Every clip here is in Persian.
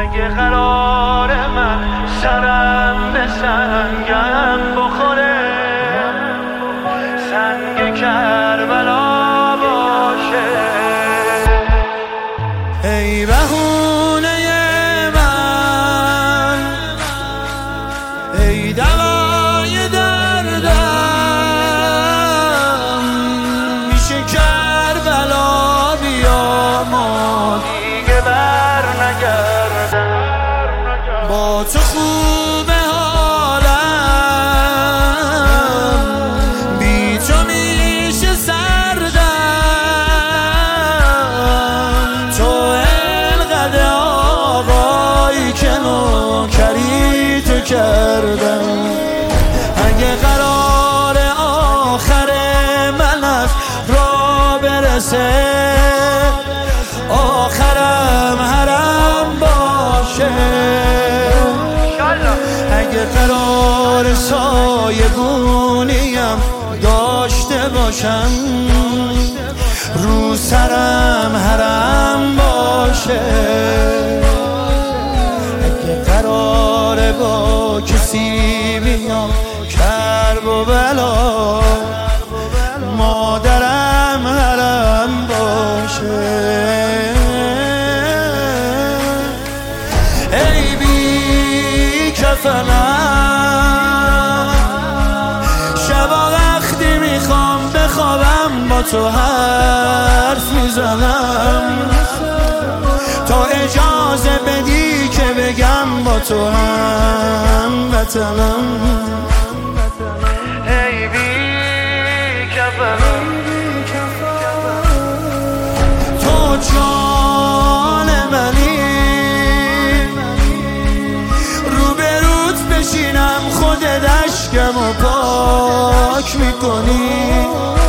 اگه قرار من سرم به سنگم بخوره، سنگ کربلا باشه. ای بهونه من، ای دوای دردم، میشه کربلا بیا ما دیگه بر نگردم. با تو خوبه حالم، بی تو میشه سردم. تو انقدر آقایی که نوکری تو کردم. اگه قرار آخر من از راه برسه، آخرم حرم باشه. اگه قرار سایگونیم داشته باشم، رو سرم حرم باشه. اگه قرار با کسی بیام کرب و بلا، مادرم حرم باشه. ای بی کفنم، شبا وقتی میخوام بخوابم با تو حرف میزنم، تا اجازه بدی که بگم با تو هم وطنم. ای بی کفنم، تو جان منی، روبروت بشینم خودت اشکمو پاک میکنی،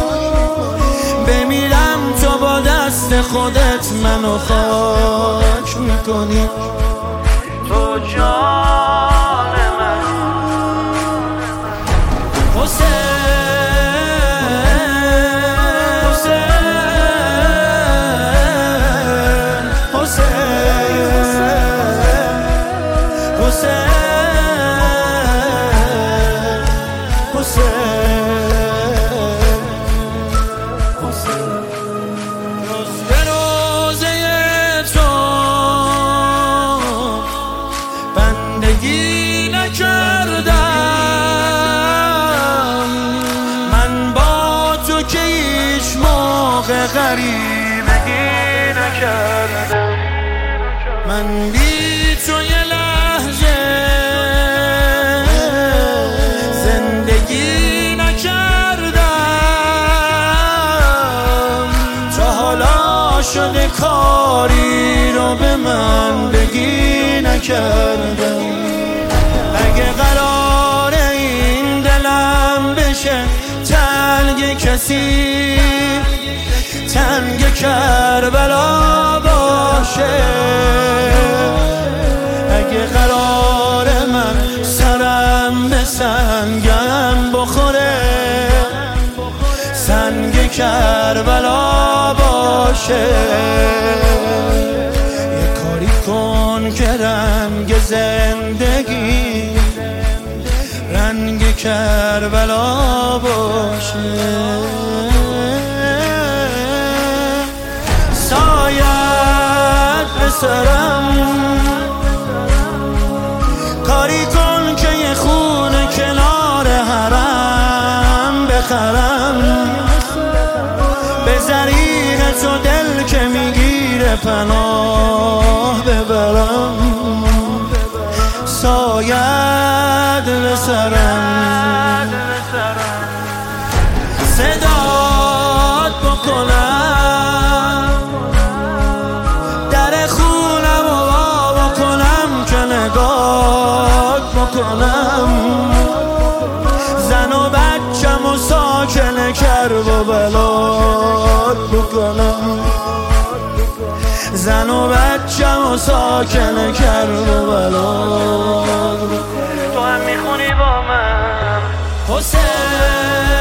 بمیرم تو با دست خودت منو خاک میکنی. تو جان من. بندگی نکردم من با تو که هیچ موقع غریبگی نکردم. من بی تو یه لحظه زندگی نکردم، تا حالا شده کاری رو به من بگی نکردم. اگه قرار این دلم بشه تنگ کسی، تنگ کربلا باشه. اگه قرار من سرم به سنگم بخوره، سنگ کربلا باشه. یه کاری کن که رنگ زندگی رنگ کربلا باشه. سایت به سرم، کاری کن که یه خونه کنار حرم بخرم، به زریح تو دل که میگیره پناه ببرم. سایت به سرم، صدات بکنم، در خونم و وا بکنم که نگات بکنم، زن و بچم و ساکن کرب و بلات بکنم، زن و بچم و ساکن کرب و بلات. تو هم میخونی با من حسین.